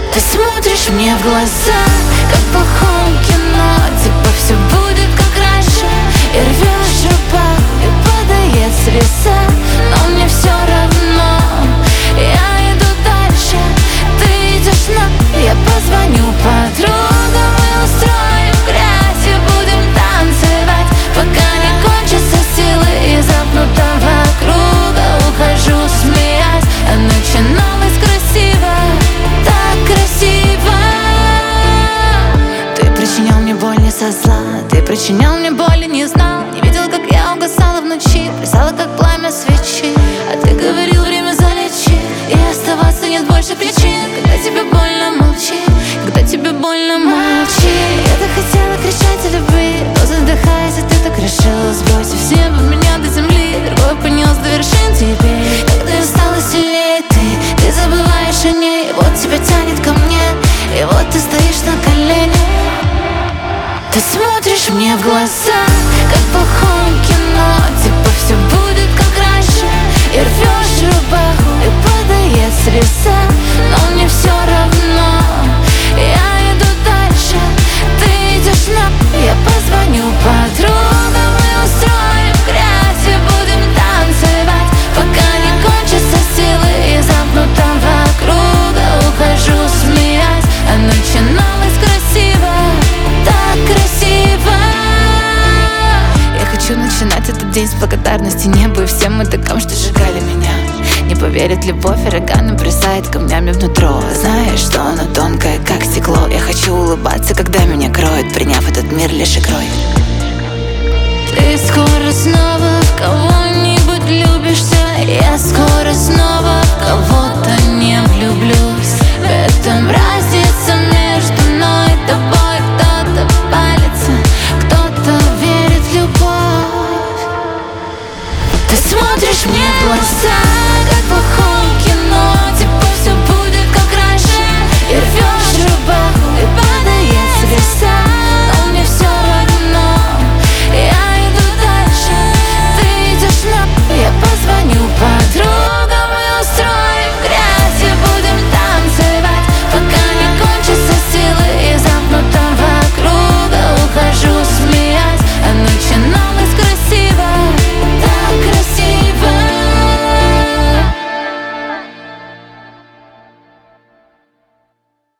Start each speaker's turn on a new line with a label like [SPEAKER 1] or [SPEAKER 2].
[SPEAKER 1] Ты смотришь мне в глаза, как в плохом кино. Типа все будет как раньше. И рвешь рубаху, и падает слеза. Но мне все равно, я иду дальше. Ты идешь на... Я позвоню подругам и устроим грязь. И будем танцевать, пока не кончатся силы из замкнутого круга. Ухожу, смеясь, а начиналось красиво. Так красиво. Ты причинял мне боль не со зла. Ты причинял мне боль и не знал. Не видел, как я угасала в ночи. Плясала, как пламя свечи. А ты говорил, время залечи. И оставаться нет больше причин. Когда тебе больно, молчи. Когда тебе больно, молчи. Я так хотела кричать о любви, но задыхаясь, и ты так решила, сбросив с неба меня до земли. Другой понес до вершин теперь. Когда я стала сильнее, ты забываешь о ней. Вот тебя тянет ко мне, и вот ты стоишь на коленях. Ты смотришь мне в глаза, как в плохом кино. Типа все будет как раньше. И рвешь рубаху, и падает слеза. Но мне все равно, я иду дальше. Ты идешь на... Я позвоню подругам и устроим грязь. И будем танцевать, пока не кончатся силы из замкнутого круга. Ухожу, смеясь, а начиналось красиво. Так красиво. Я хочу начинать этот день с благодарности небу и всем мудакам, что сжигали меня. Не поверит любовь, ураган бросает камнями внутрь. Знаешь, что оно тонкое, как стекло. Я хочу улыбаться, когда меня кроет, приняв этот мир лишь игрой. Ты скоро снова в кого-нибудь влюбишься. Я скоро снова в кого-то не влюблюсь. В этом разница между мной и тобой. Кто-то палится, кто-то верит в любовь. Ты смотришь мне в глаза, как плохо